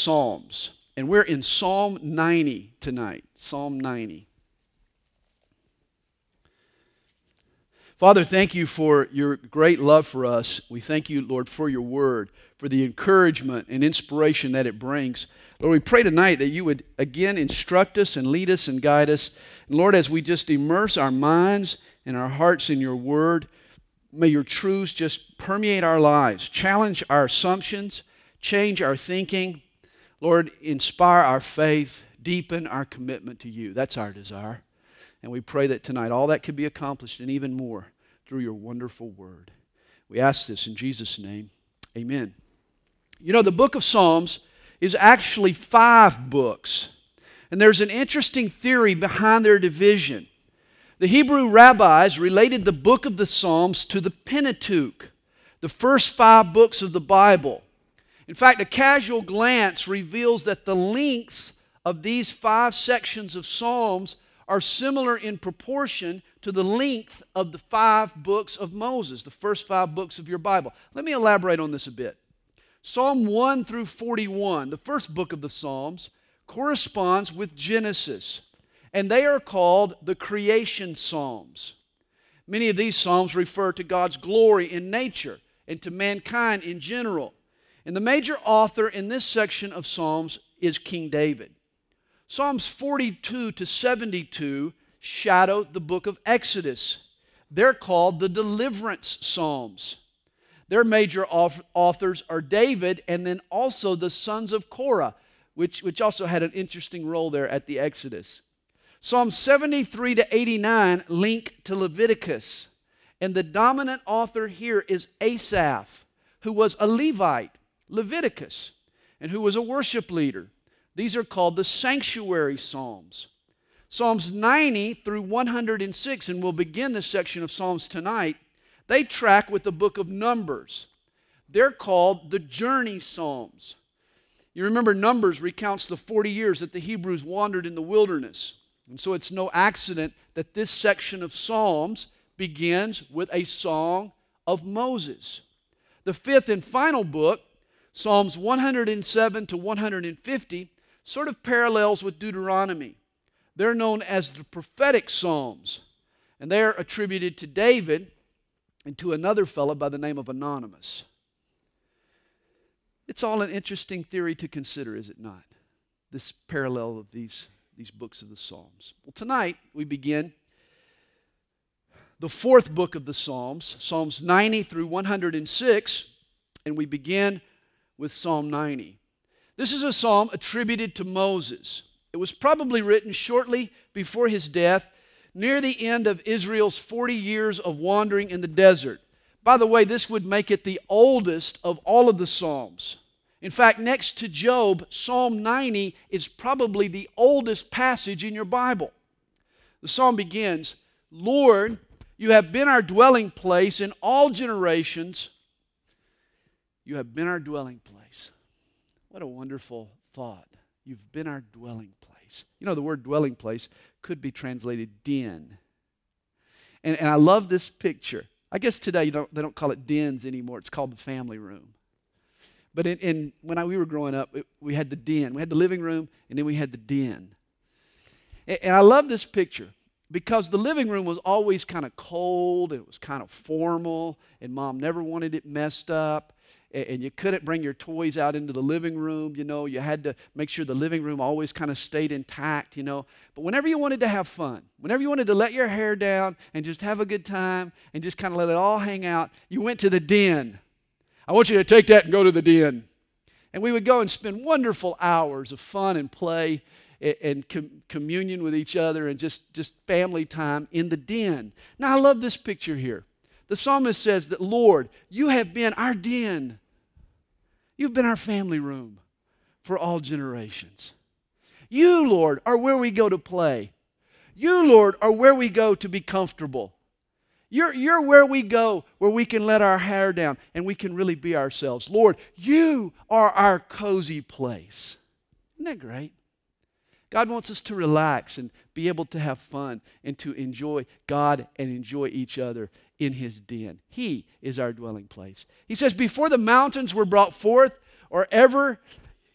Psalms. And we're in Psalm 90 tonight. Psalm 90. Father, thank you for your great love for us. We thank you, Lord, for your word, for the encouragement and inspiration that it brings. Lord, we pray tonight that you would again instruct us and lead us and guide us. And Lord, as we just immerse our minds and our hearts in your word, may your truths just permeate our lives, challenge our assumptions, change our thinking. Lord, inspire our faith, deepen our commitment to you. That's our desire. And we pray that tonight all that could be accomplished and even more through your wonderful word. We ask this in Jesus' name. Amen. You know, the book of Psalms is actually 5 books. And there's an interesting theory behind their division. The Hebrew rabbis related the book of the Psalms to the Pentateuch, the first 5 books of the Bible. In fact, a casual glance reveals that the lengths of these 5 sections of Psalms are similar in proportion to the length of the 5 books of Moses, the first 5 books of your Bible. Let me elaborate on this a bit. Psalm 1 through 41, the first book of the Psalms, corresponds with Genesis, and they are called the creation Psalms. Many of these Psalms refer to God's glory in nature and to mankind in general. And the major author in this section of Psalms is King David. Psalms 42 to 72 shadow the book of Exodus. They're called the deliverance Psalms. Their major authors are David and then also the sons of Korah, which also had an interesting role there at the Exodus. Psalms 73 to 89 link to Leviticus. And the dominant author here is Asaph, who was a Levite, Leviticus, and who was a worship leader. These are called the sanctuary Psalms. Psalms 90 through 106, and we'll begin this section of Psalms tonight, they track with the book of Numbers. They're called the journey Psalms. You remember Numbers recounts the 40 years that the Hebrews wandered in the wilderness. And so it's no accident that this section of Psalms begins with a song of Moses. The 5th and final book, Psalms 107 to 150, sort of parallels with Deuteronomy. They're known as the prophetic Psalms, and they are attributed to David and to another fellow by the name of Anonymous. It's all an interesting theory to consider, is it not? This parallel of these books of the Psalms. Well, tonight we begin the 4th book of the Psalms, Psalms 90 through 106, and we begin with Psalm 90. This is a psalm attributed to Moses. It was probably written shortly before his death, near the end of Israel's 40 years of wandering in the desert. By the way, this would make it the oldest of all of the Psalms. In fact, next to Job, Psalm 90 is probably the oldest passage in your Bible. The psalm begins, "Lord, you have been our dwelling place in all generations. You have been our dwelling place." What a wonderful thought. You've been our dwelling place. You know, the word dwelling place could be translated den. And I love this picture. I guess today they don't call it dens anymore. It's called the family room. But when we were growing up, we had the den. We had the living room, and then we had the den. And I love this picture because the living room was always kind of cold, and it was kind of formal, and Mom never wanted it messed up. And you couldn't bring your toys out into the living room, you know. You had to make sure the living room always kind of stayed intact, you know. But whenever you wanted to have fun, whenever you wanted to let your hair down and just have a good time and just kind of let it all hang out, you went to the den. I want you to take that and go to the den. And we would go and spend wonderful hours of fun and play and communion with each other and just family time in the den. Now, I love this picture here. The psalmist says that, Lord, you have been our den. You've been our family room for all generations. You, Lord, are where we go to play. You, Lord, are where we go to be comfortable. You're where we go where we can let our hair down and we can really be ourselves. Lord, you are our cozy place. Isn't that great? God wants us to relax and be able to have fun and to enjoy God and enjoy each other in His den. He is our dwelling place. He says, before the mountains were brought forth, or ever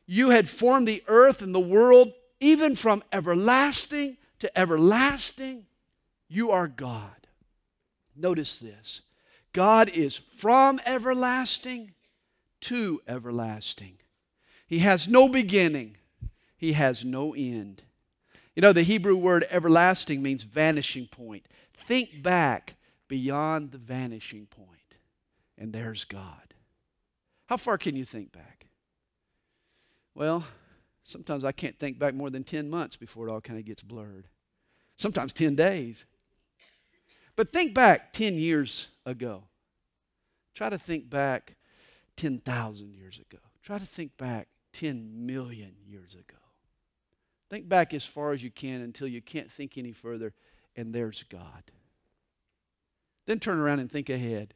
You had formed the earth and the world, even from everlasting to everlasting. You are God. Notice this. God is from everlasting to everlasting. He has no beginning. He has no end. You know, the Hebrew word everlasting means vanishing point. Think back beyond the vanishing point, and there's God. How far can you think back? Well, sometimes I can't think back more than 10 months before it all kind of gets blurred. Sometimes 10 days. But think back 10 years ago. Try to think back 10,000 years ago. Try to think back 10 million years ago. Think back as far as you can until you can't think any further, and there's God. Then turn around and think ahead.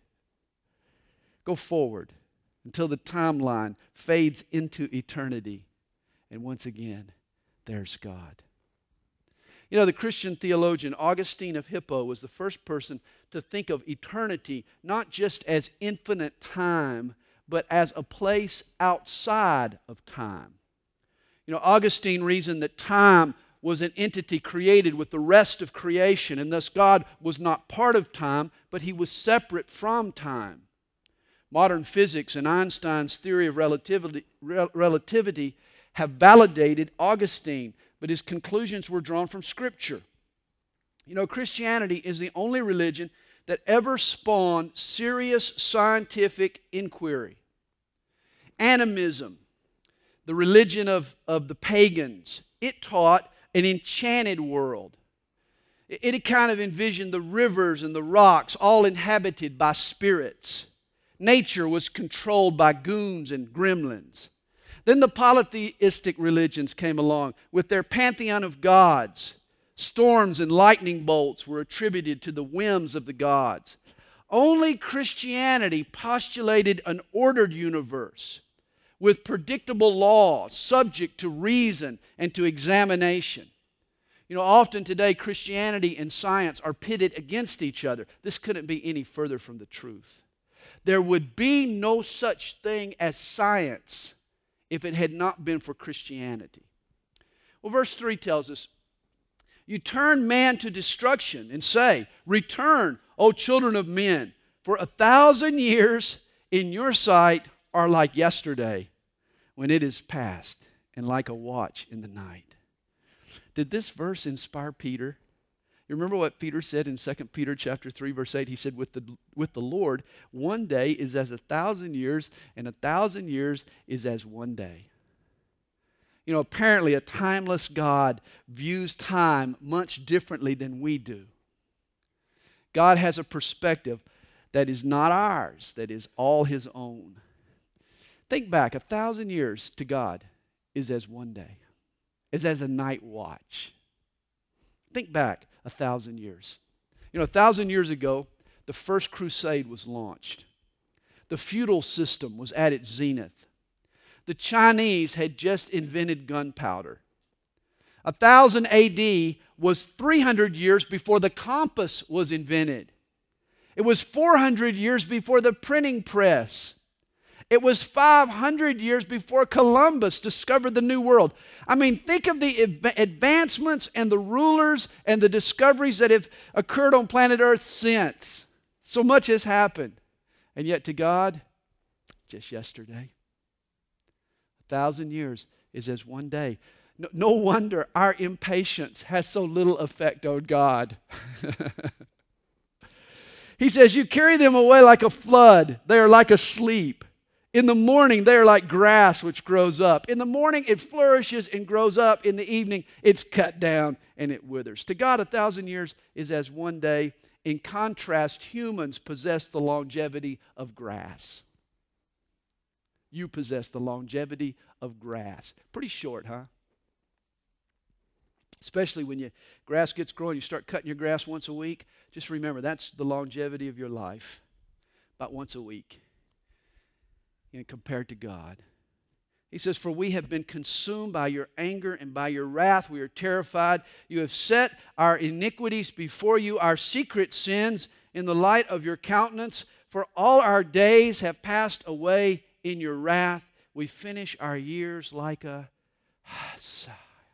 Go forward until the timeline fades into eternity, and once again, there's God. You know, the Christian theologian Augustine of Hippo was the first person to think of eternity not just as infinite time, but as a place outside of time. You know, Augustine reasoned that time was an entity created with the rest of creation, and thus God was not part of time, but he was separate from time. Modern physics and Einstein's theory of relativity have validated Augustine, but his conclusions were drawn from Scripture. You know, Christianity is the only religion that ever spawned serious scientific inquiry. Animism, the religion of the pagans, it taught an enchanted world. It kind of envisioned the rivers and the rocks all inhabited by spirits. Nature was controlled by goons and gremlins. Then the polytheistic religions came along with their pantheon of gods. Storms and lightning bolts were attributed to the whims of the gods. Only Christianity postulated an ordered universe with predictable laws subject to reason and to examination. You know, often today Christianity and science are pitted against each other. This couldn't be any further from the truth. There would be no such thing as science if it had not been for Christianity. Well, verse 3 tells us, you turn man to destruction and say, return, O children of men, for 1,000 years in your sight are like yesterday when it is past, and like a watch in the night. Did this verse inspire Peter? You remember what Peter said in 2 Peter chapter 3, verse 8? He said, with the Lord, one day is as 1,000 years, and 1,000 years is as one day. You know, apparently a timeless God views time much differently than we do. God has a perspective that is not ours, that is all His own. Think back, 1,000 years to God is as one day, is as a night watch. Think back 1,000 years. You know, 1,000 years ago, the first crusade was launched. The feudal system was at its zenith. The Chinese had just invented gunpowder. 1,000 AD was 300 years before the compass was invented. It was 400 years before the printing press. It was 500 years before Columbus discovered the New World. I mean, think of the advancements and the rulers and the discoveries that have occurred on planet Earth since. So much has happened. And yet to God, just yesterday. 1,000 years is as one day. No wonder our impatience has so little effect on God. He says, you carry them away like a flood. They are like asleep. In the morning, they are like grass which grows up. In the morning, it flourishes and grows up. In the evening, it's cut down and it withers. To God, 1,000 years is as one day. In contrast, humans possess the longevity of grass. You possess the longevity of grass. Pretty short, huh? Especially when grass gets growing, you start cutting your grass once a week. Just remember, that's the longevity of your life, about once a week. Compared to God. He says, for we have been consumed by your anger and by your wrath. We are terrified. You have set our iniquities before you, our secret sins in the light of your countenance. For all our days have passed away in your wrath. we finish our years like a sigh.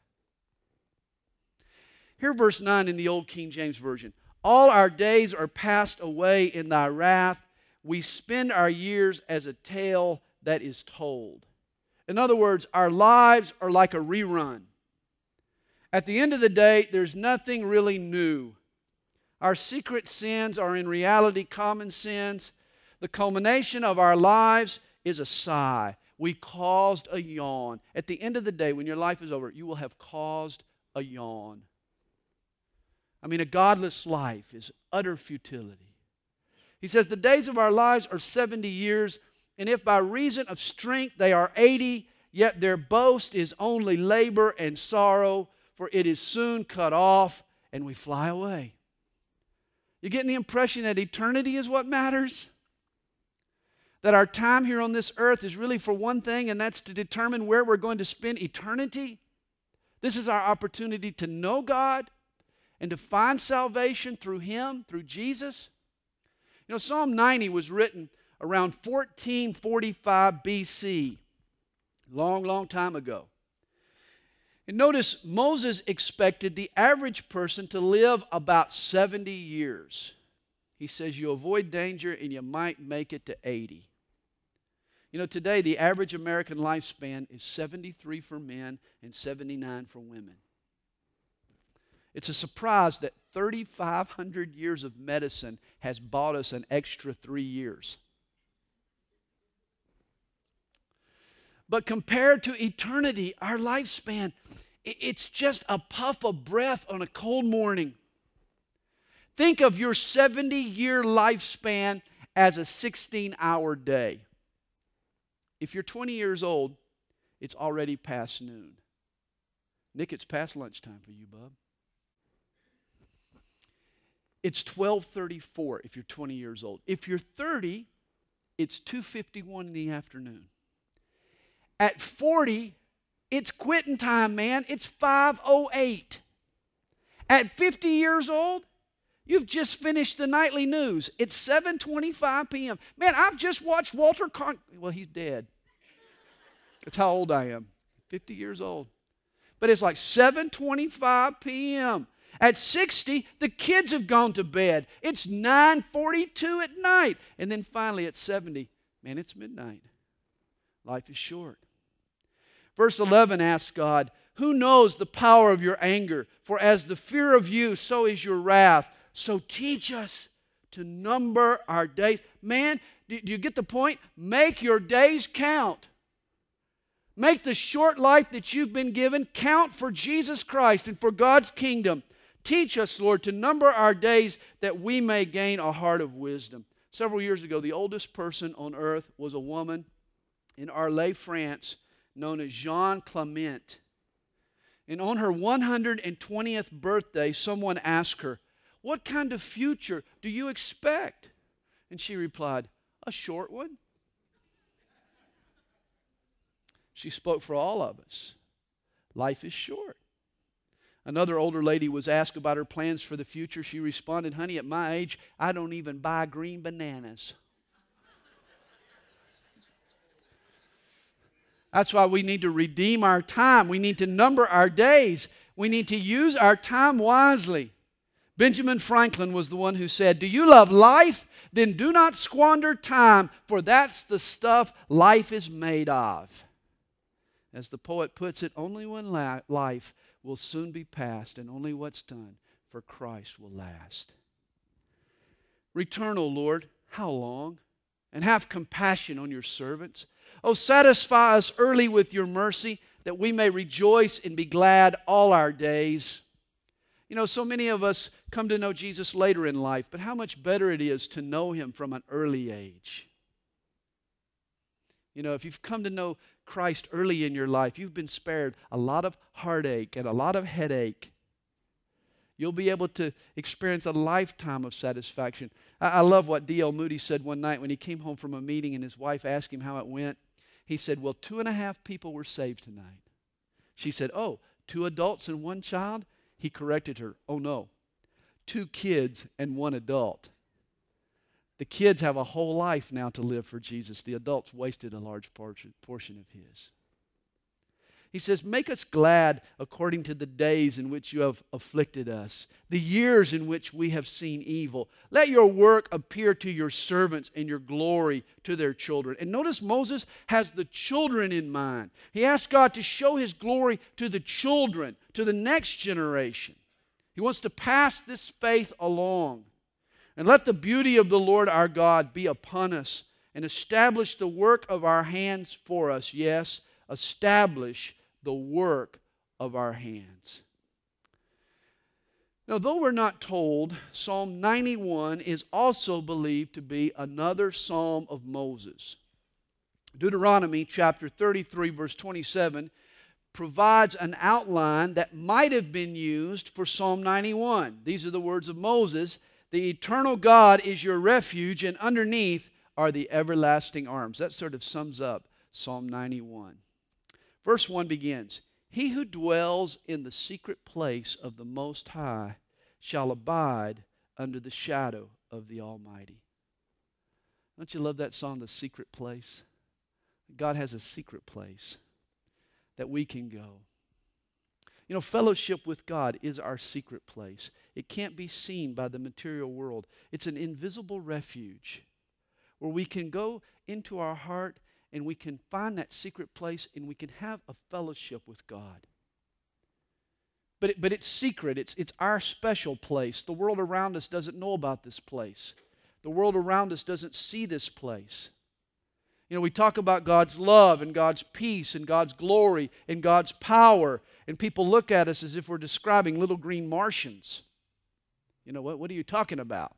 Here, verse 9 in the Old King James Version. All our days are passed away in thy wrath. We spend our years as a tale that is told. In other words, our lives are like a rerun. At the end of the day, there's nothing really new. Our secret sins are in reality common sins. The culmination of our lives is a sigh. We caused a yawn. At the end of the day, when your life is over, you will have caused a yawn. I mean, a godless life is utter futility. He says, the days of our lives are 70 years, and if by reason of strength they are 80, yet their boast is only labor and sorrow, for it is soon cut off, and we fly away. You're getting the impression that eternity is what matters? That our time here on this earth is really for one thing, and that's to determine where we're going to spend eternity? This is our opportunity to know God and to find salvation through Him, through Jesus. You know, Psalm 90 was written around 1445 BC, long time ago. And notice, Moses expected the average person to live about 70 years. He says you avoid danger and you might make it to 80. You know, today the average American lifespan is 73 for men and 79 for women. It's a surprise that 3,500 years of medicine has bought us an extra 3 years. But compared to eternity, our lifespan, it's just a puff of breath on a cold morning. Think of your 70-year lifespan as a 16-hour day. If you're 20 years old, it's already past noon. Nick, it's past lunchtime for you, bub. It's 12:34 if you're 20 years old. If you're 30, it's 2:51 in the afternoon. At 40, it's quitting time, man. It's 5:08. At 50 years old, you've just finished the nightly news. It's 7:25 p.m. Man, I've just watched Walter well, he's dead. That's how old I am. 50 years old. But it's like 7:25 p.m. At 60, the kids have gone to bed. It's 9:42 at night. And then finally at 70, man, it's midnight. Life is short. Verse 11 asks God, who knows the power of your anger? For as the fear of you, so is your wrath. So teach us to number our days. Man, do you get the point? Make your days count. Make the short life that you've been given count for Jesus Christ and for God's kingdom. Teach us, Lord, to number our days that we may gain a heart of wisdom. Several years ago, the oldest person on earth was a woman in Arles, France, known as Jeanne Clement. And on her 120th birthday, someone asked her, what kind of future do you expect? And she replied, a short one. She spoke for all of us. Life is short. Another older lady was asked about her plans for the future. She responded, honey, at my age, I don't even buy green bananas. That's why we need to redeem our time. We need to number our days. We need to use our time wisely. Benjamin Franklin was the one who said, do you love life? Then do not squander time, for that's the stuff life is made of. As the poet puts it, only one life will soon be past, and only what's done for Christ will last. Return, O Lord, how long? And have compassion on your servants. Oh, satisfy us early with your mercy, that we may rejoice and be glad all our days. You know, so many of us come to know Jesus later in life, but how much better it is to know Him from an early age. You know, if you've come to know Christ early in your life, you've been spared a lot of heartache and a lot of headache. You'll be able to experience a lifetime of satisfaction. I love what D.L. Moody said one night when he came home from a meeting and his wife asked him how it went. He said, well, 2.5 people were saved tonight. She said, oh, 2 adults and 1 child? He corrected her, oh no, 2 kids and 1 adult. The kids have a whole life now to live for Jesus. The adults wasted a large portion of his. He says, make us glad according to the days in which you have afflicted us, the years in which we have seen evil. Let your work appear to your servants and your glory to their children. And notice Moses has the children in mind. He asks God to show his glory to the children, to the next generation. He wants to pass this faith along. And let the beauty of the Lord our God be upon us and establish the work of our hands for us. Yes, establish the work of our hands. Now, though we're not told, Psalm 91 is also believed to be another psalm of Moses. Deuteronomy chapter 33, verse 27, provides an outline that might have been used for Psalm 91. These are the words of Moses. The eternal God is your refuge, and underneath are the everlasting arms. That sort of sums up Psalm 91. Verse 1 begins, he who dwells in the secret place of the Most High shall abide under the shadow of the Almighty. Don't you love that song, The Secret Place? God has a secret place that we can go. You know, fellowship with God is our secret place. It can't be seen by the material world. It's an invisible refuge where we can go into our heart and we can find that secret place and we can have a fellowship with God. But it's secret. It's our special place. The world around us doesn't know about this place. The world around us doesn't see this place. You know, we talk about God's love and God's peace and God's glory and God's power, and people look at us as if we're describing little green Martians. You know, what are you talking about?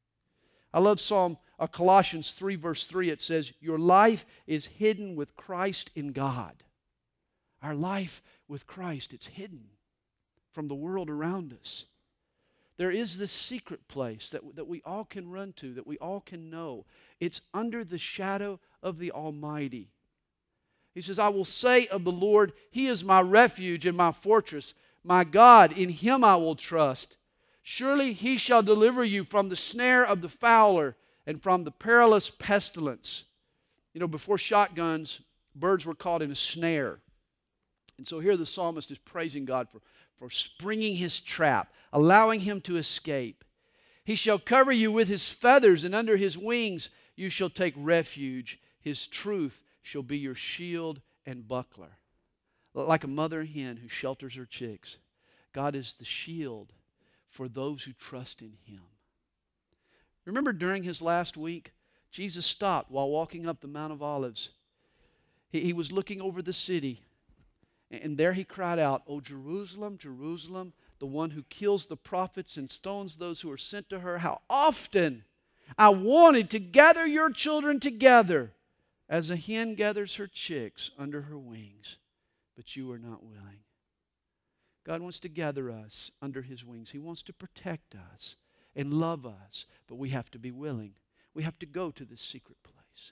I love Colossians 3, verse 3. It says, your life is hidden with Christ in God. Our life with Christ, it's hidden from the world around us. There is this secret place that we all can run to, that we all can know. It's under the shadow of the Almighty. He says, I will say of the Lord, He is my refuge and my fortress. My God, in Him I will trust. Surely He shall deliver you from the snare of the fowler and from the perilous pestilence. You know, before shotguns, birds were caught in a snare. And so here the psalmist is praising God for springing his trap, allowing him to escape. He shall cover you with His feathers, and under His wings you shall take refuge. His truth shall be your shield and buckler. Like a mother hen who shelters her chicks, God is the shield for those who trust in Him. Remember during His last week, Jesus stopped while walking up the Mount of Olives. He was looking over the city, and there He cried out, O Jerusalem, Jerusalem, the one who kills the prophets and stones those who are sent to her, how often I wanted to gather your children together as a hen gathers her chicks under her wings, but you are not willing. God wants to gather us under His wings. He wants to protect us and love us, but we have to be willing. We have to go to this secret place.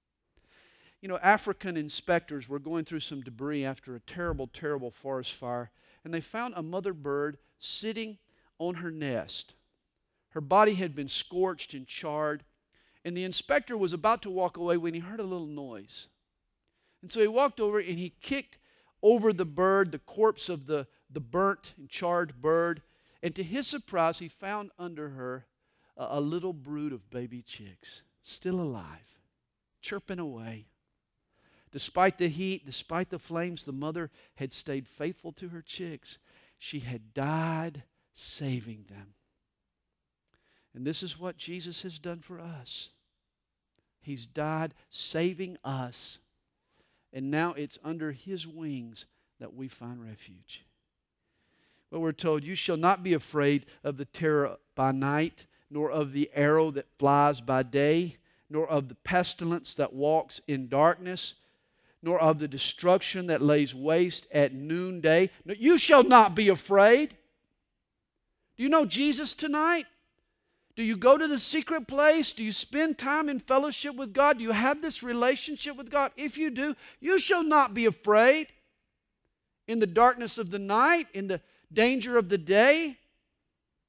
You know, African inspectors were going through some debris after a terrible, terrible forest fire, and they found a mother bird sitting on her nest. Her body had been scorched and charred, and the inspector was about to walk away when he heard a little noise. And so he walked over and he kicked over the bird, the corpse of the burnt and charred bird, and to his surprise he found under her a little brood of baby chicks, still alive, chirping away. Despite the heat, despite the flames, the mother had stayed faithful to her chicks. She had died saving them. And this is what Jesus has done for us. He's died saving us. And now it's under His wings that we find refuge. Well, we're told, you shall not be afraid of the terror by night, nor of the arrow that flies by day, nor of the pestilence that walks in darkness, nor of the destruction that lays waste at noonday. No, you shall not be afraid. Do you know Jesus tonight? Do you go to the secret place? Do you spend time in fellowship with God? Do you have this relationship with God? If you do, you shall not be afraid in the darkness of the night, in the danger of the day.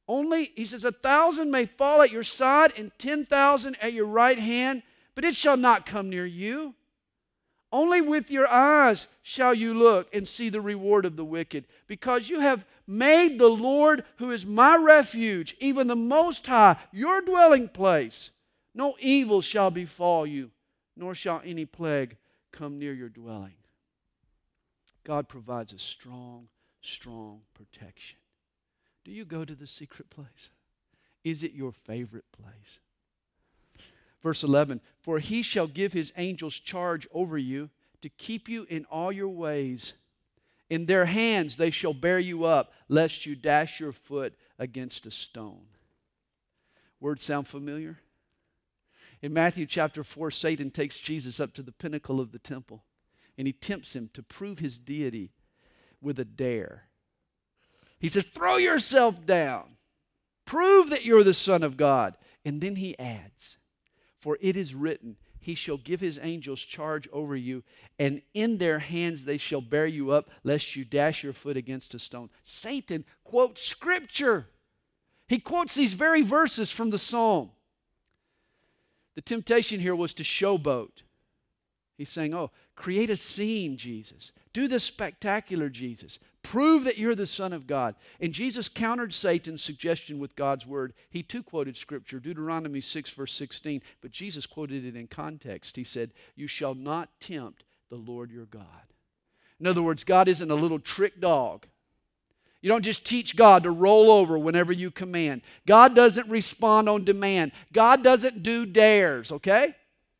Only, he says, 1,000 may fall at your side and 10,000 at your right hand, but it shall not come near you. Only with your eyes shall you look and see the reward of the wicked, because you have made the Lord, who is my refuge, even the Most High, your dwelling place. No evil shall befall you, nor shall any plague come near your dwelling. God provides a strong, strong protection. Do you go to the secret place? Is it your favorite place? Verse 11, for he shall give his angels charge over you to keep you in all your ways. In their hands they shall bear you up, lest you dash your foot against a stone. Words sound familiar? In Matthew chapter 4, Satan takes Jesus up to the pinnacle of the temple, and he tempts him to prove his deity with a dare. He says, throw yourself down. Prove that you're the Son of God. And then he adds, for it is written, he shall give his angels charge over you, and in their hands they shall bear you up, lest you dash your foot against a stone. Satan quotes Scripture. He quotes these very verses from the Psalm. The temptation here was to showboat. He's saying, oh, create a scene, Jesus. Do the spectacular, Jesus. Prove that you're the Son of God. And Jesus countered Satan's suggestion with God's word. He too quoted Scripture, Deuteronomy 6, verse 16, but Jesus quoted it in context. He said, you shall not tempt the Lord your God. In other words, God isn't a little trick dog. You don't just teach God to roll over whenever you command. God doesn't respond on demand. God doesn't do dares, okay?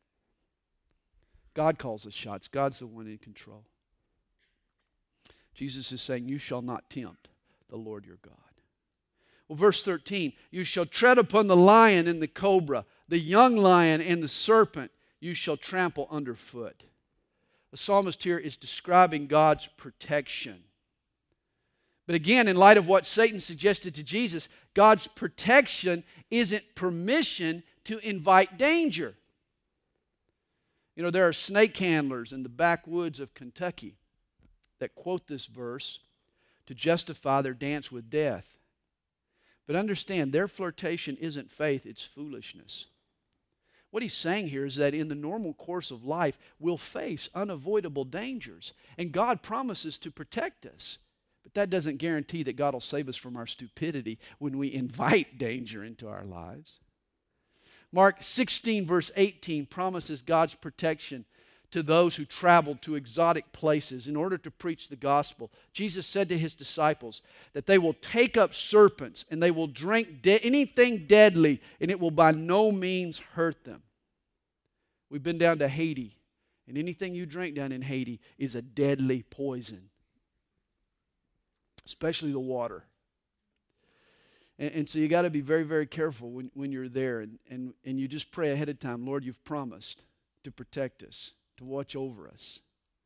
God calls the shots. God's the one in control. Jesus is saying, you shall not tempt the Lord your God. Well, verse 13, you shall tread upon the lion and the cobra, the young lion and the serpent you shall trample underfoot. The psalmist here is describing God's protection. But again, in light of what Satan suggested to Jesus, God's protection isn't permission to invite danger. You know, there are snake handlers in the backwoods of Kentucky that quote this verse to justify their dance with death. But understand, their flirtation isn't faith, it's foolishness. What he's saying here is that in the normal course of life, we'll face unavoidable dangers, and God promises to protect us. But that doesn't guarantee that God will save us from our stupidity when we invite danger into our lives. Mark 16, verse 18 promises God's protection to those who traveled to exotic places in order to preach the gospel. Jesus said to his disciples that they will take up serpents and they will drink anything deadly, and it will by no means hurt them. We've been down to Haiti, and anything you drink down in Haiti is a deadly poison, especially the water. And so you got to be very, very careful when you're there, and you just pray ahead of time, Lord, you've promised to protect us, to watch over us.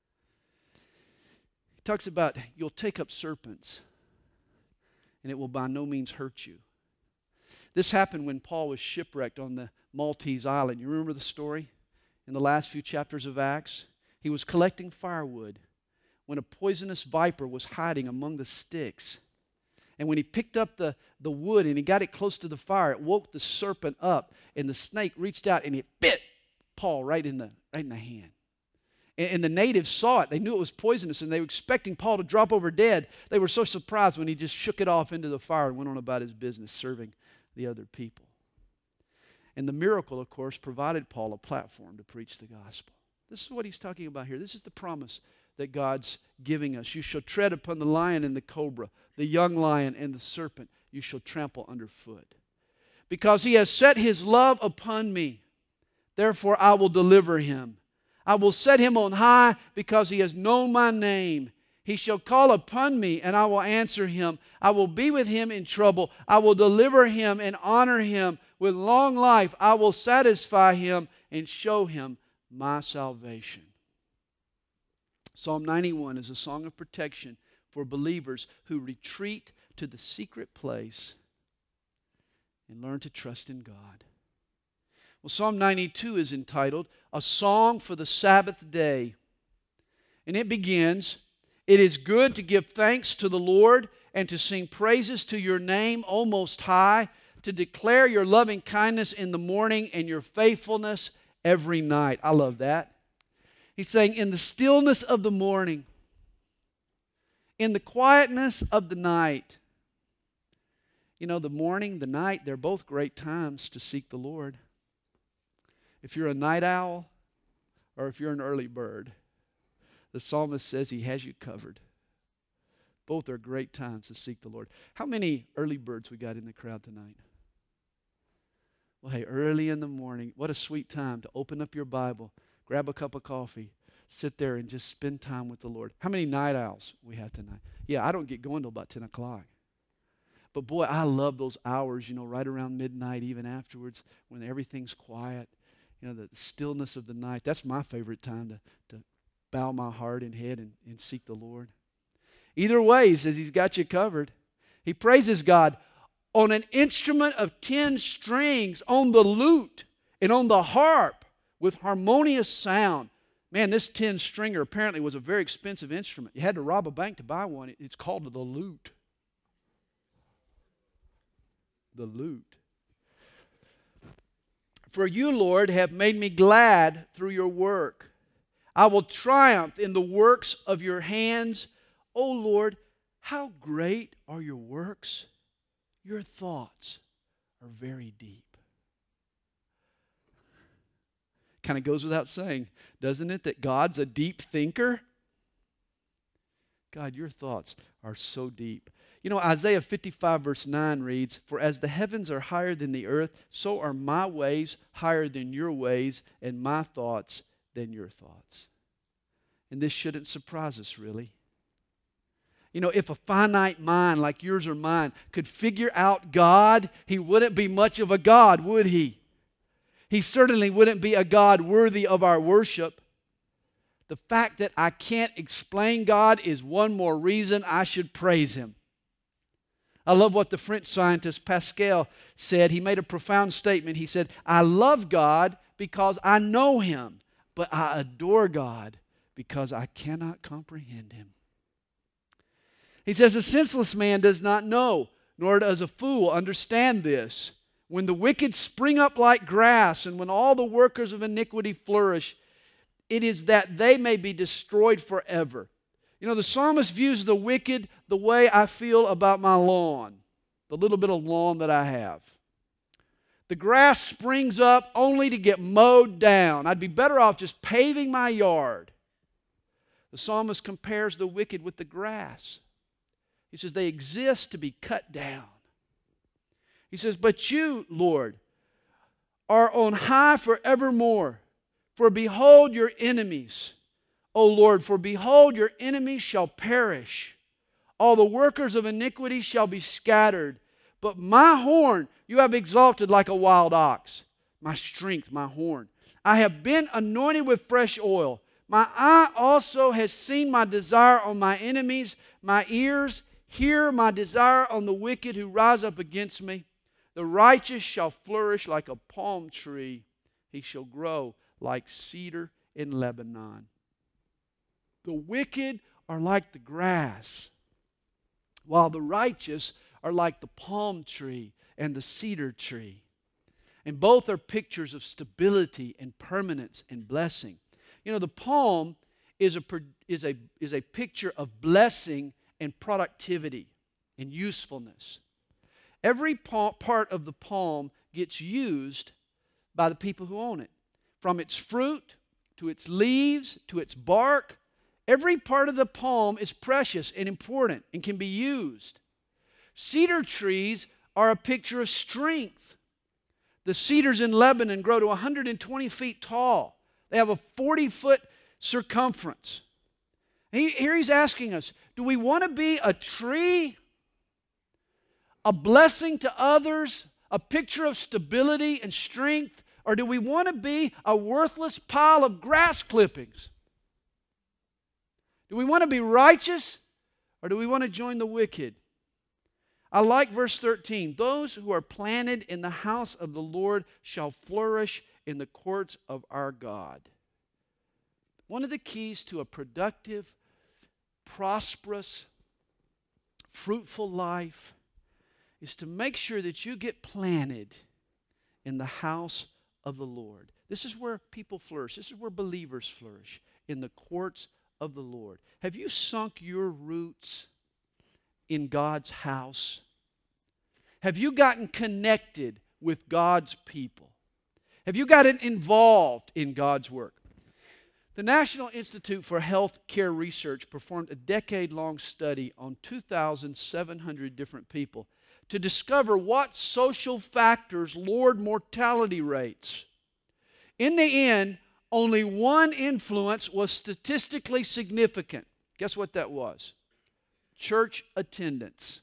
He talks about you'll take up serpents and it will by no means hurt you. This happened when Paul was shipwrecked on the Maltese island. You remember the story in the last few chapters of Acts? He was collecting firewood when a poisonous viper was hiding among the sticks. And when he picked up the wood and he got it close to the fire, it woke the serpent up, and the snake reached out and it bit Paul right in the hand. And the natives saw it. They knew it was poisonous, and they were expecting Paul to drop over dead. They were so surprised when he just shook it off into the fire and went on about his business, serving the other people. And the miracle, of course, provided Paul a platform to preach the gospel. This is what he's talking about here. This is the promise that God's giving us. You shall tread upon the lion and the cobra, the young lion and the serpent you shall trample underfoot. Because he has set his love upon me, therefore I will deliver him. I will set him on high because he has known my name. He shall call upon me and I will answer him. I will be with him in trouble. I will deliver him and honor him. With long life I will satisfy him and show him my salvation. Psalm 91 is a song of protection for believers who retreat to the secret place and learn to trust in God. Well, Psalm 92 is entitled, A Song for the Sabbath Day. And it begins, It is good to give thanks to the Lord and to sing praises to your name, O Most High, to declare your loving kindness in the morning and your faithfulness every night. I love that. He's saying, in the stillness of the morning, in the quietness of the night. You know, the morning, the night, they're both great times to seek the Lord. If you're a night owl or if you're an early bird, the psalmist says he has you covered. Both are great times to seek the Lord. How many early birds we got in the crowd tonight? Well, hey, early in the morning, what a sweet time to open up your Bible, grab a cup of coffee, sit there and just spend time with the Lord. How many night owls we have tonight? Yeah, I don't get going till about 10 o'clock. But boy, I love those hours, right around midnight, even afterwards, when everything's quiet, the stillness of the night. That's my favorite time to bow my heart and head and seek the Lord. Either way, he says he's got you covered. He praises God on an instrument of 10 strings, on the lute and on the harp with harmonious sound. Man, this 10-stringer apparently was a very expensive instrument. You had to rob a bank to buy one. It's called the lute. The lute. For you, Lord, have made me glad through your work. I will triumph in the works of your hands. O Lord, how great are your works? Your thoughts are very deep. Kind of goes without saying, doesn't it, that God's a deep thinker? God, your thoughts are so deep. Isaiah 55 verse 9 reads, for as the heavens are higher than the earth, so are my ways higher than your ways, and my thoughts than your thoughts. And this shouldn't surprise us, really. If a finite mind like yours or mine could figure out God, he wouldn't be much of a God, would he? He certainly wouldn't be a God worthy of our worship. The fact that I can't explain God is one more reason I should praise him. I love what the French scientist Pascal said. He made a profound statement. He said, I love God because I know him, but I adore God because I cannot comprehend him. He says, a senseless man does not know, nor does a fool understand this. When the wicked spring up like grass, and when all the workers of iniquity flourish, it is that they may be destroyed forever. The psalmist views the wicked the way I feel about my lawn, the little bit of lawn that I have. The grass springs up only to get mowed down. I'd be better off just paving my yard. The psalmist compares the wicked with the grass. He says they exist to be cut down. He says, but you, Lord, are on high forevermore. For behold your enemies, O Lord, for behold your enemies shall perish. All the workers of iniquity shall be scattered. But my horn you have exalted like a wild ox. My strength, my horn. I have been anointed with fresh oil. My eye also has seen my desire on my enemies. My ears hear my desire on the wicked who rise up against me. The righteous shall flourish like a palm tree. He shall grow like cedar in Lebanon. The wicked are like the grass, while the righteous are like the palm tree and the cedar tree. And both are pictures of stability and permanence and blessing. The palm is a picture of blessing and productivity and usefulness. Every part of the palm gets used by the people who own it. From its fruit to its leaves to its bark, every part of the palm is precious and important and can be used. Cedar trees are a picture of strength. The cedars in Lebanon grow to 120 feet tall. They have a 40-foot circumference. Here he's asking us, do we want to be a tree, a blessing to others, a picture of stability and strength, or do we want to be a worthless pile of grass clippings? Do we want to be righteous, or do we want to join the wicked? I like verse 13. Those who are planted in the house of the Lord shall flourish in the courts of our God. One of the keys to a productive, prosperous, fruitful life is to make sure that you get planted in the house of the Lord. This is where people flourish. This is where believers flourish, in the courts of the Lord. Have you sunk your roots in God's house? Have you gotten connected with God's people? Have you gotten involved in God's work? The National Institute for Health Care Research performed a decade-long study on 2,700 different people to discover what social factors lowered mortality rates. In the end, only one influence was statistically significant. Guess what that was? Church attendance.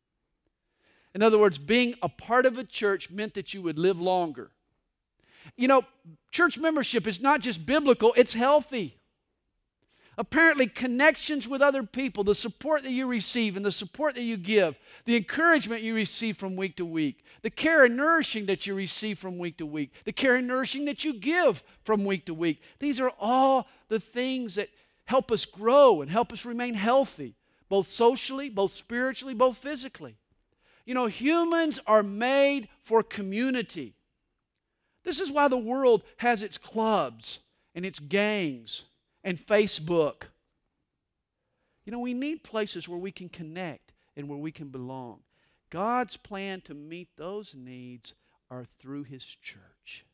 In other words, being a part of a church meant that you would live longer. You know, church membership is not just biblical, it's healthy. Apparently, connections with other people, the support that you receive and the support that you give, the encouragement you receive from week to week, the care and nourishing that you receive from week to week, the care and nourishing that you give from week to week, these are all the things that help us grow and help us remain healthy, both socially, both spiritually, both physically. You know, humans are made for community. This is why the world has its clubs and its gangs and Facebook. You know, we need places where we can connect and where we can belong. God's plan to meet those needs are through His church.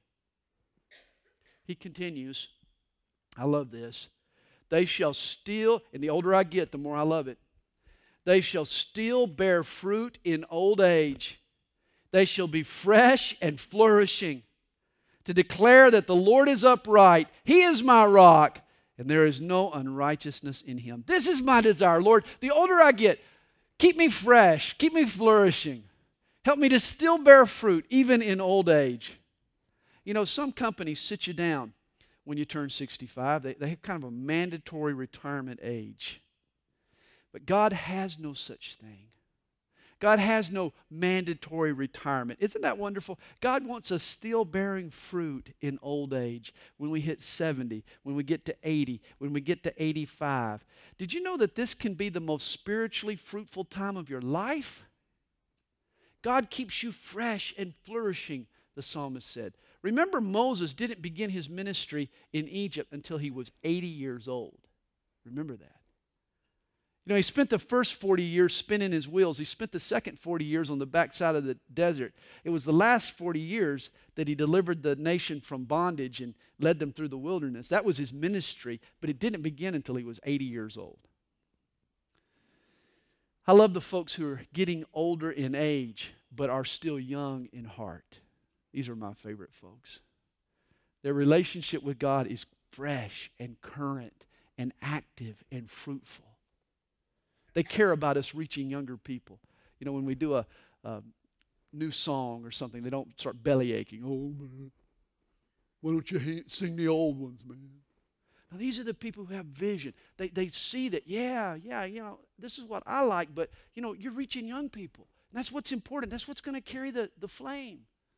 He continues, I love this. They shall still, and the older I get, the more I love it. They shall still bear fruit in old age. They shall be fresh and flourishing, to declare that the Lord is upright. He is my rock, and there is no unrighteousness in Him. This is my desire, Lord. The older I get, keep me fresh, keep me flourishing. Help me to still bear fruit, even in old age. You know, some companies sit you down when you turn 65. They have kind of a mandatory retirement age. But God has no such thing. God has no mandatory retirement. Isn't that wonderful? God wants us still bearing fruit in old age, when we hit 70, when we get to 80, when we get to 85. Did you know that this can be the most spiritually fruitful time of your life? God keeps you fresh and flourishing, the psalmist said. Remember, Moses didn't begin his ministry in Egypt until he was 80 years old. Remember that. You know, he spent the first 40 years spinning his wheels. He spent the second 40 years on the backside of the desert. It was the last 40 years that he delivered the nation from bondage and led them through the wilderness. That was his ministry, but it didn't begin until he was 80 years old. I love the folks who are getting older in age, but are still young in heart. These are my favorite folks. Their relationship with God is fresh and current and active and fruitful. They care about us reaching younger people. You know, when we do a new song or something, they don't start belly aching. Oh, man, why don't you sing the old ones, man? Now, these are the people who have vision. They see that, yeah, you know, this is what I like, but, you know, you're reaching young people. And that's what's important. That's what's going to carry the flame.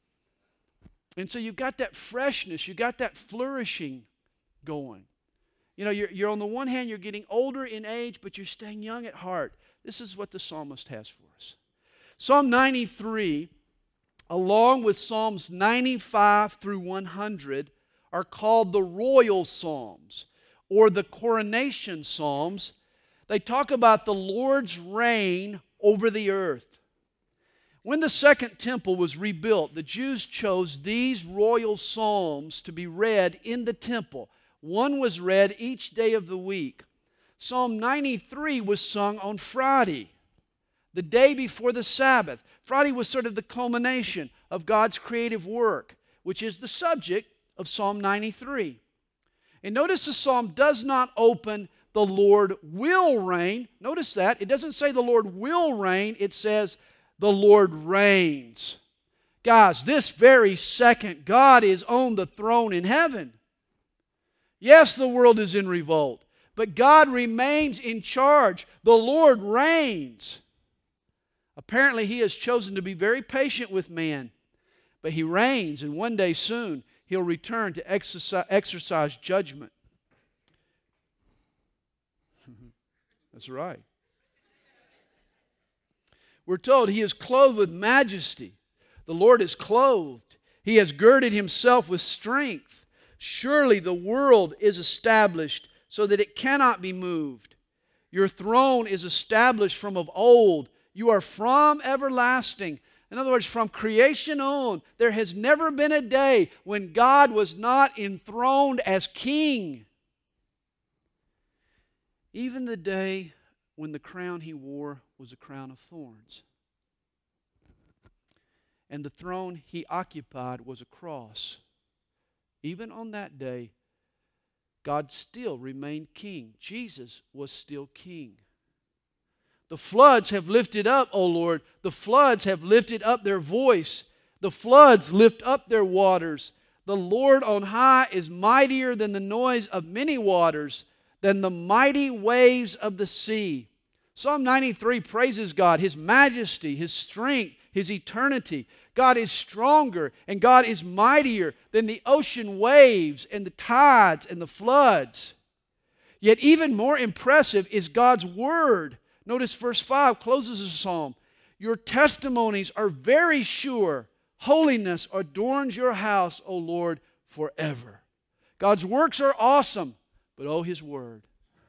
And so you've got that freshness. You've got that flourishing going. You know, you're on the one hand, you're getting older in age, but you're staying young at heart. This is what the psalmist has for us. Psalm 93, along with Psalms 95 through 100, are called the royal psalms, or the coronation psalms. They talk about the Lord's reign over the earth. When the second temple was rebuilt, the Jews chose these royal psalms to be read in the temple. One was read each day of the week. Psalm 93 was sung on Friday, the day before the Sabbath. Friday was sort of the culmination of God's creative work, which is the subject of Psalm 93. And notice the psalm does not open, "The Lord will reign." Notice that. It doesn't say the Lord will reign. It says the Lord reigns. Guys, this very second, God is on the throne in heaven. Yes, the world is in revolt, but God remains in charge. The Lord reigns. Apparently, He has chosen to be very patient with man, but He reigns, and one day soon, He'll return to exercise judgment. That's right. We're told He is clothed with majesty. The Lord is clothed. He has girded Himself with strength. Surely the world is established so that it cannot be moved. Your throne is established from of old. You are from everlasting. In other words, from creation on, there has never been a day when God was not enthroned as king. Even the day when the crown He wore was a crown of thorns. And the throne He occupied was a cross. Even on that day, God still remained king. Jesus was still king. The floods have lifted up, O Lord. The floods have lifted up their voice. The floods lift up their waters. The Lord on high is mightier than the noise of many waters, than the mighty waves of the sea. Psalm 93 praises God, His majesty, His strength, His eternity. God is stronger and God is mightier than the ocean waves and the tides and the floods. Yet even more impressive is God's word. Notice verse 5 closes the psalm. Your testimonies are very sure. Holiness adorns your house, O Lord, forever. God's works are awesome, but oh, His word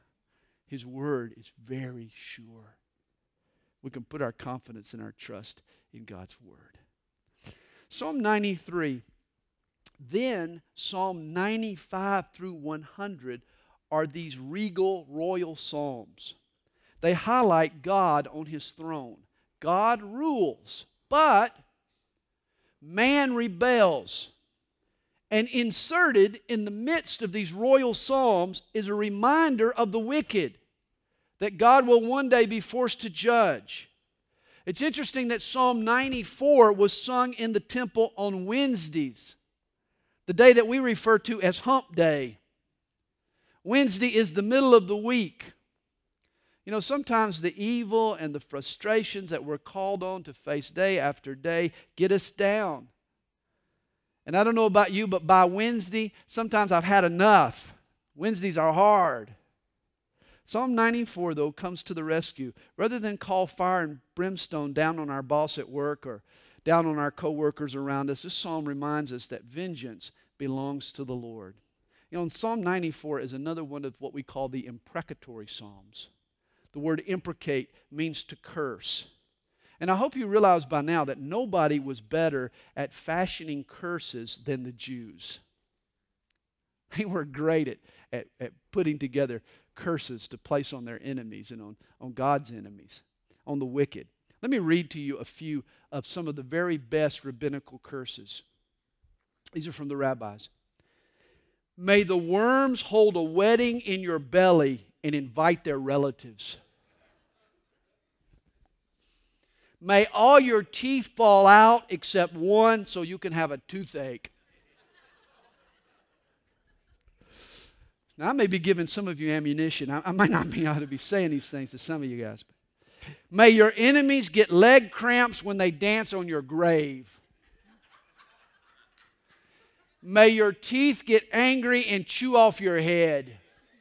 is very sure. We can put our confidence and our trust in God's word. Psalm 93, then Psalm 95 through 100 are these regal, royal psalms. They highlight God on His throne. God rules, but man rebels. And inserted in the midst of these royal psalms is a reminder of the wicked, that God will one day be forced to judge. It's interesting that Psalm 94 was sung in the temple on Wednesdays, the day that we refer to as Hump Day. Wednesday is the middle of the week. You know, sometimes the evil and the frustrations that we're called on to face day after day get us down. And I don't know about you, but by Wednesday, sometimes I've had enough. Wednesdays are hard. Psalm 94, though, comes to the rescue. Rather than call fire and brimstone down on our boss at work or down on our co-workers around us, this psalm reminds us that vengeance belongs to the Lord. You know, and Psalm 94 is another one of what we call the imprecatory psalms. The word imprecate means to curse. And I hope you realize by now that nobody was better at fashioning curses than the Jews. They were great at putting together curses to place on their enemies and on God's enemies, on the wicked. Let me read to you a few of some of the very best rabbinical curses. These are from the rabbis. May the worms hold a wedding in your belly and invite their relatives. May all your teeth fall out except one so you can have a toothache. Now, I may be giving some of you ammunition. I might not be able to be saying these things to some of you guys. May your enemies get leg cramps when they dance on your grave. May your teeth get angry and chew off your head.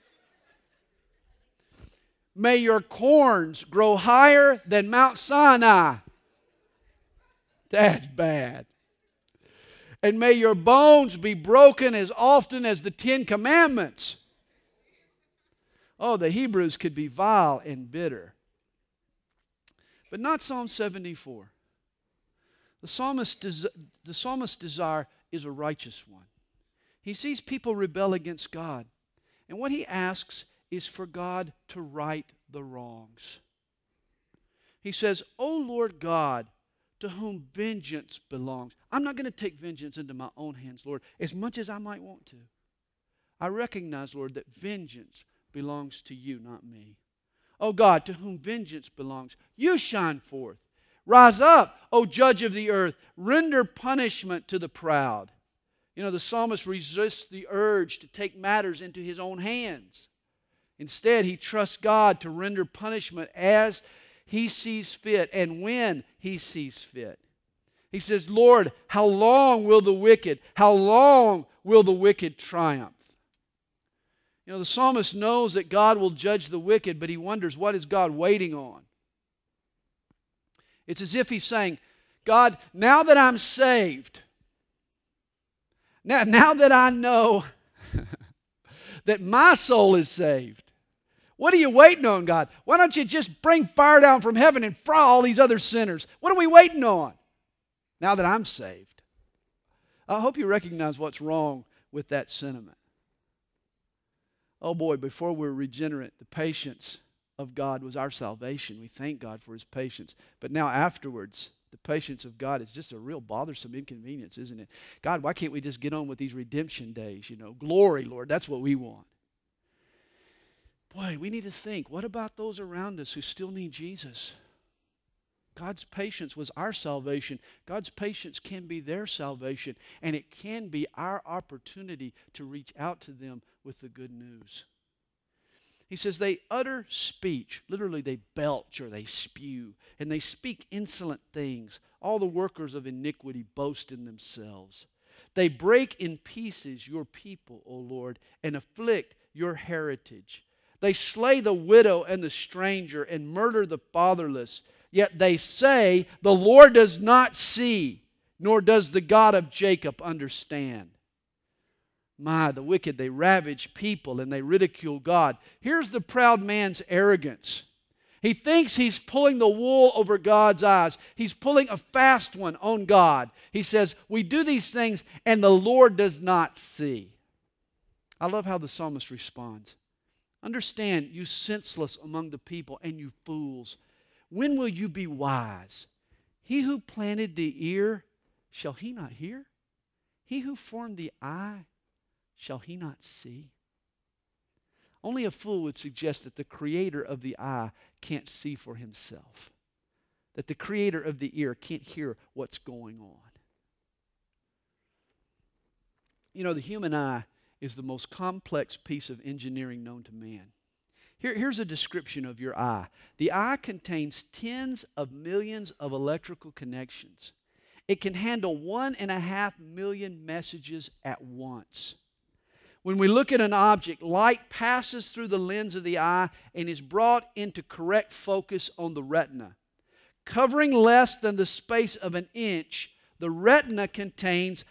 May your corns grow higher than Mount Sinai. That's bad. And may your bones be broken as often as the 10 Commandments. Oh, the Hebrews could be vile and bitter. But not Psalm 74. The psalmist's desire is a righteous one. He sees people rebel against God. And what he asks is for God to right the wrongs. He says, O Lord God, to whom vengeance belongs. I'm not going to take vengeance into my own hands, Lord, as much as I might want to. I recognize, Lord, that vengeance belongs to you, not me. O God, to whom vengeance belongs, you shine forth. Rise up, O judge of the earth. Render punishment to the proud. You know, the psalmist resists the urge to take matters into his own hands. Instead, he trusts God to render punishment as he sees fit and when he sees fit. He says, Lord, how long will the wicked triumph? You know, the psalmist knows that God will judge the wicked, but he wonders, what is God waiting on? It's as if he's saying, God, now that I'm saved, now that I know that my soul is saved, what are you waiting on, God? Why don't you just bring fire down from heaven and fry all these other sinners? What are we waiting on now that I'm saved? I hope you recognize what's wrong with that sentiment. Oh boy, before we're regenerate, the patience of God was our salvation. We thank God for His patience. But now afterwards, the patience of God is just a real bothersome inconvenience, isn't it? God, why can't we just get on with these redemption days? Glory, Lord, that's what we want. Boy, we need to think, what about those around us who still need Jesus? God's patience was our salvation. God's patience can be their salvation, and it can be our opportunity to reach out to them with the good news. He says they utter speech. Literally, they belch or they spew, and they speak insolent things. All the workers of iniquity boast in themselves. They break in pieces your people, O Lord, and afflict your heritage. They slay the widow and the stranger and murder the fatherless. Yet they say, the Lord does not see, nor does the God of Jacob understand. The wicked, they ravage people and they ridicule God. Here's the proud man's arrogance. He thinks he's pulling the wool over God's eyes. He's pulling a fast one on God. He says, we do these things and the Lord does not see. I love how the psalmist responds. Understand, you senseless among the people and you fools. When will you be wise? He who planted the ear, shall he not hear? He who formed the eye, shall he not see? Only a fool would suggest that the creator of the eye can't see for himself. That the creator of the ear can't hear what's going on. The human eye is the most complex piece of engineering known to man. Here's a description of your eye. The eye contains tens of millions of electrical connections. It can handle 1.5 million messages at once. When we look at an object, light passes through the lens of the eye and is brought into correct focus on the retina. Covering less than the space of an inch, the retina contains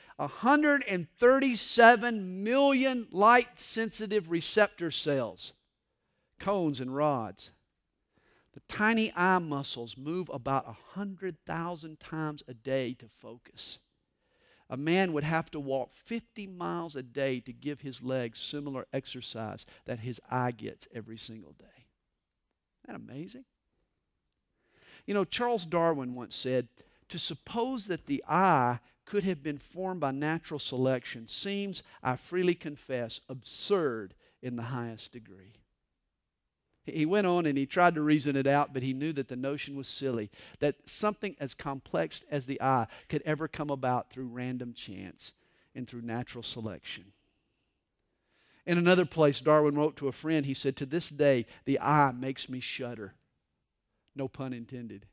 137 million light-sensitive receptor cells, cones and rods. The tiny eye muscles move about 100,000 times a day to focus. A man would have to walk 50 miles a day to give his legs similar exercise that his eye gets every single day. Isn't that amazing? Charles Darwin once said, to suppose that the eye could have been formed by natural selection seems, I freely confess, absurd in the highest degree. He went on and he tried to reason it out, but he knew that the notion was silly, that something as complex as the eye could ever come about through random chance and through natural selection. In another place, Darwin wrote to a friend, he said, to this day, the eye makes me shudder. No pun intended.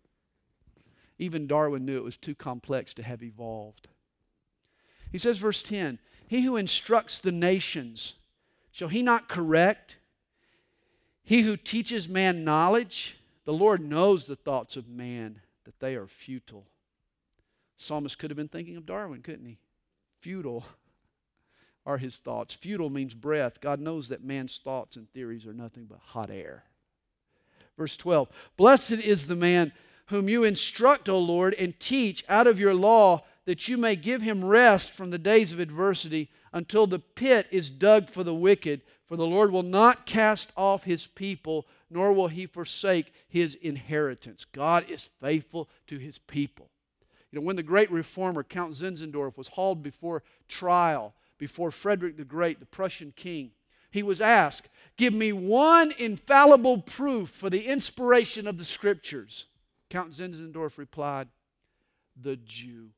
Even Darwin knew it was too complex to have evolved. He says, verse 10, he who instructs the nations, shall he not correct? He who teaches man knowledge, the Lord knows the thoughts of man, that they are futile. Psalmist could have been thinking of Darwin, couldn't he? Futile are his thoughts. Futile means breath. God knows that man's thoughts and theories are nothing but hot air. Verse 12, blessed is the man whom you instruct, O Lord, and teach out of your law, that you may give him rest from the days of adversity until the pit is dug for the wicked. For the Lord will not cast off His people, nor will He forsake His inheritance. God is faithful to His people. When the great reformer, Count Zinzendorf, was hauled before trial, before Frederick the Great, the Prussian king, he was asked, give me one infallible proof for the inspiration of the Scriptures. Count Zinzendorf replied, the Jew.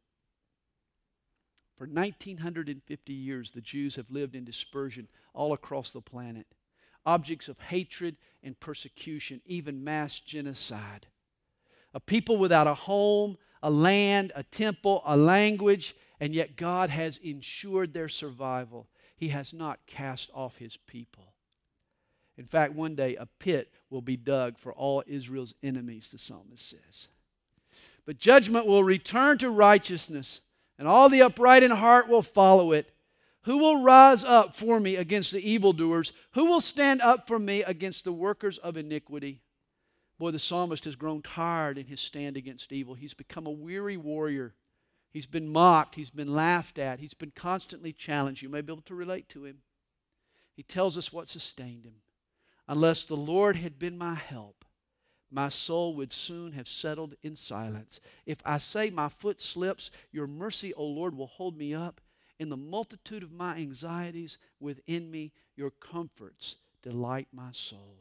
For 1950 years, the Jews have lived in dispersion all across the planet. Objects of hatred and persecution, even mass genocide. A people without a home, a land, a temple, a language, and yet God has ensured their survival. He has not cast off His people. In fact, one day a pit will be dug for all Israel's enemies, the psalmist says. But judgment will return to righteousness, and all the upright in heart will follow it. Who will rise up for me against the evildoers? Who will stand up for me against the workers of iniquity? Boy, the psalmist has grown tired in his stand against evil. He's become a weary warrior. He's been mocked. He's been laughed at. He's been constantly challenged. You may be able to relate to him. He tells us what sustained him. Unless the Lord had been my help, my soul would soon have settled in silence. If I say my foot slips, your mercy, O Lord, will hold me up. In the multitude of my anxieties within me, your comforts delight my soul.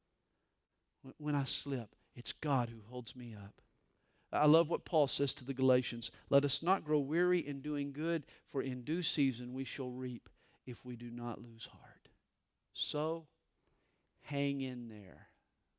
When I slip, it's God who holds me up. I love what Paul says to the Galatians. Let us not grow weary in doing good, for in due season we shall reap if we do not lose heart. So, hang in there.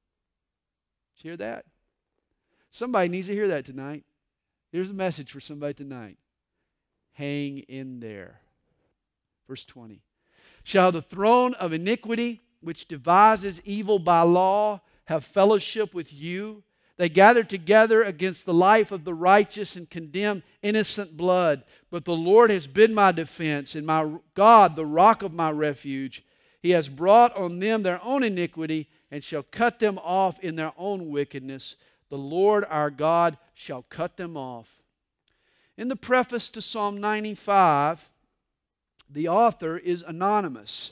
Did you hear that? Somebody needs to hear that tonight. Here's a message for somebody tonight. Hang in there. Verse 20. Shall the throne of iniquity, which devises evil by law, have fellowship with you? They gather together against the life of the righteous and condemn innocent blood. But the Lord has been my defense, and my God, the rock of my refuge. He has brought on them their own iniquity, and shall cut them off in their own wickedness. The Lord our God shall cut them off. In the preface to Psalm 95, the author is anonymous.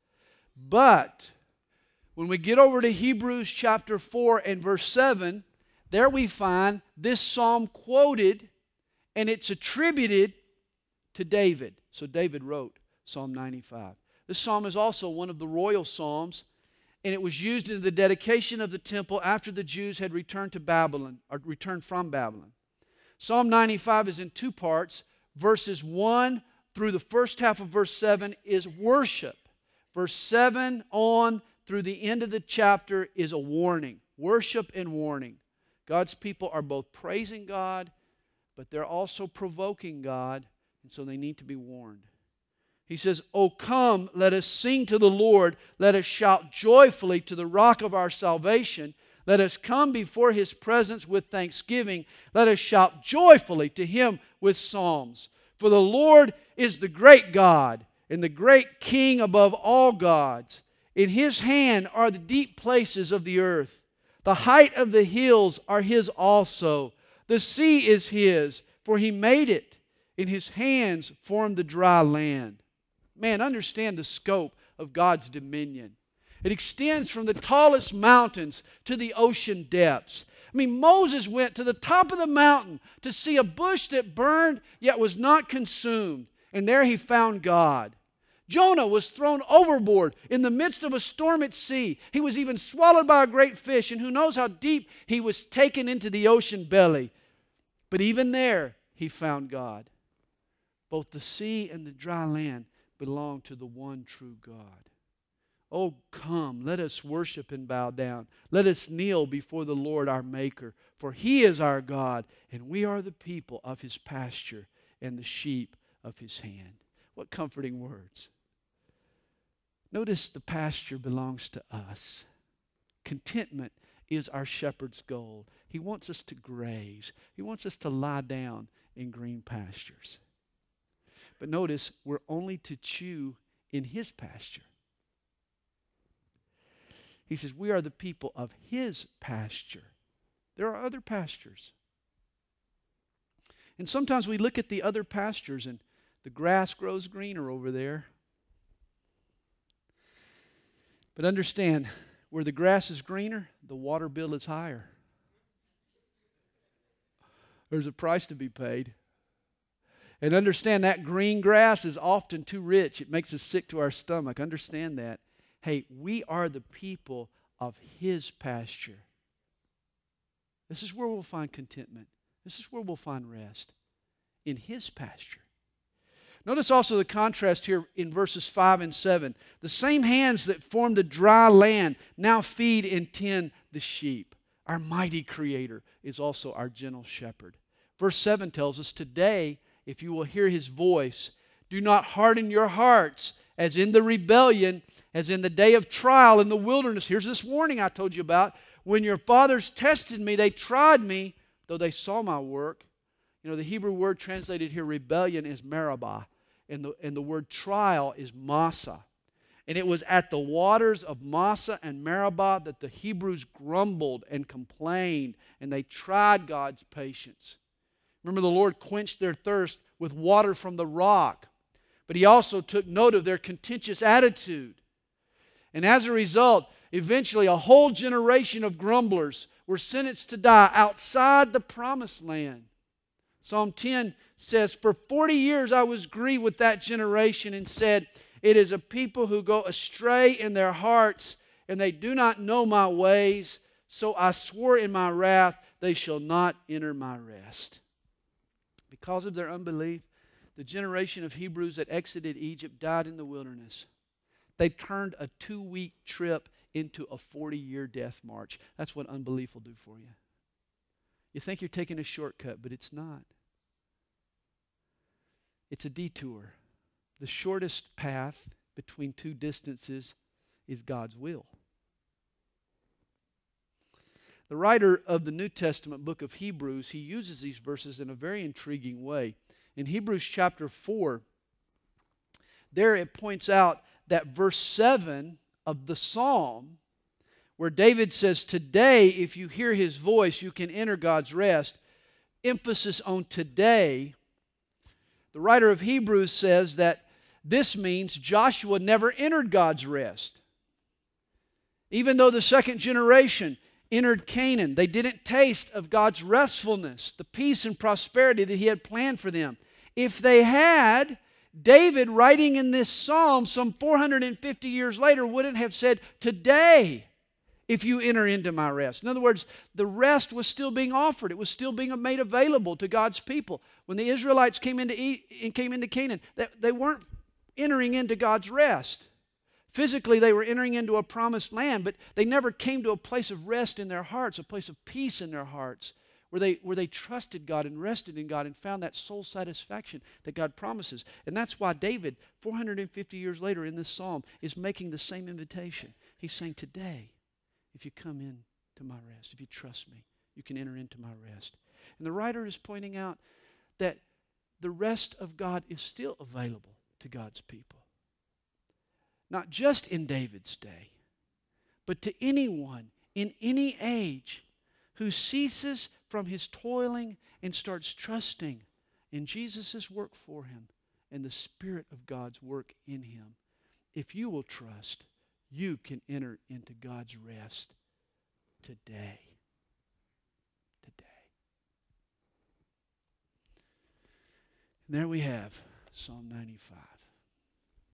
But when we get over to Hebrews chapter 4 and verse 7, there we find this psalm quoted, and it's attributed to David. So David wrote Psalm 95. This psalm is also one of the royal psalms, and it was used in the dedication of the temple after the Jews had returned to Babylon, or returned from Babylon. Psalm 95 is in two parts. Verses 1 through the first half of verse 7 is worship. Verse 7 on through the end of the chapter is a warning. Worship and warning. God's people are both praising God, but they're also provoking God, and so they need to be warned. He says, "O come, let us sing to the Lord. Let us shout joyfully to the rock of our salvation. Let us come before His presence with thanksgiving. Let us shout joyfully to Him with psalms. For the Lord is the great God and the great King above all gods. In His hand are the deep places of the earth. The height of the hills are His also. The sea is His, for He made it. In His hands formed the dry land." Man, understand the scope of God's dominion. It extends from the tallest mountains to the ocean depths. I mean, Moses went to the top of the mountain to see a bush that burned yet was not consumed. And there he found God. Jonah was thrown overboard in the midst of a storm at sea. He was even swallowed by a great fish, and who knows how deep he was taken into the ocean belly. But even there, he found God. Both the sea and the dry land belong to the one true God. Oh, come, let us worship and bow down. Let us kneel before the Lord our Maker, for He is our God, and we are the people of His pasture and the sheep of His hand. What comforting words. Notice the pasture belongs to us. Contentment is our shepherd's goal. He wants us to graze. He wants us to lie down in green pastures. But notice, we're only to chew in His pasture. He says, we are the people of His pasture. There are other pastures. And sometimes we look at the other pastures and the grass grows greener over there. But understand, where the grass is greener, the water bill is higher. There's a price to be paid. And understand that green grass is often too rich. It makes us sick to our stomach. Understand that. Hey, we are the people of His pasture. This is where we'll find contentment. This is where we'll find rest. In His pasture. Notice also the contrast here in verses 5 and 7. The same hands that form the dry land now feed and tend the sheep. Our mighty Creator is also our gentle shepherd. Verse 7 tells us, today, if you will hear His voice, do not harden your hearts as in the rebellion, as in the day of trial in the wilderness. Here's this warning I told you about. When your fathers tested me, they tried me, though they saw my work. You know, the Hebrew word translated here, rebellion, is meribah, and the word trial is massa. And it was at the waters of Massa and Meribah that the Hebrews grumbled and complained, and they tried God's patience. Remember, the Lord quenched their thirst with water from the rock, but He also took note of their contentious attitude. And as a result, eventually a whole generation of grumblers were sentenced to die outside the promised land. Psalm 10 says, "For 40 years I was grieved with that generation and said, it is a people who go astray in their hearts, and they do not know my ways. So I swore in my wrath, they shall not enter my rest." Because of their unbelief, the generation of Hebrews that exited Egypt died in the wilderness. They turned a 2-week trip into a 40-year death march. That's what unbelief will do for you. You think you're taking a shortcut, but it's not. It's a detour. The shortest path between two distances is God's will. The writer of the New Testament book of Hebrews, he uses these verses in a very intriguing way. In Hebrews chapter 4, there it points out that verse 7 of the psalm, where David says, "Today, if you hear His voice, you can enter God's rest." Emphasis on today. The writer of Hebrews says that this means Joshua never entered God's rest. Even though the second generation entered Canaan, they didn't taste of God's restfulness, the peace and prosperity that He had planned for them. If they had, David, writing in this psalm some 450 years later, wouldn't have said, "Today, if you enter into my rest." In other words, the rest was still being offered. It was still being made available to God's people. When the Israelites came into Canaan, they weren't entering into God's rest. Physically, they were entering into a promised land, but they never came to a place of rest in their hearts, a place of peace in their hearts, where they trusted God and rested in God and found that soul satisfaction that God promises. And that's why David, 450 years later in this psalm, is making the same invitation. He's saying, "Today, if you come in to my rest, if you trust me, you can enter into my rest." And the writer is pointing out that the rest of God is still available to God's people. Not just in David's day, but to anyone in any age who ceases from his toiling and starts trusting in Jesus' work for him and the Spirit of God's work in him. If you will trust, you can enter into God's rest today. Today. And there we have Psalm 95.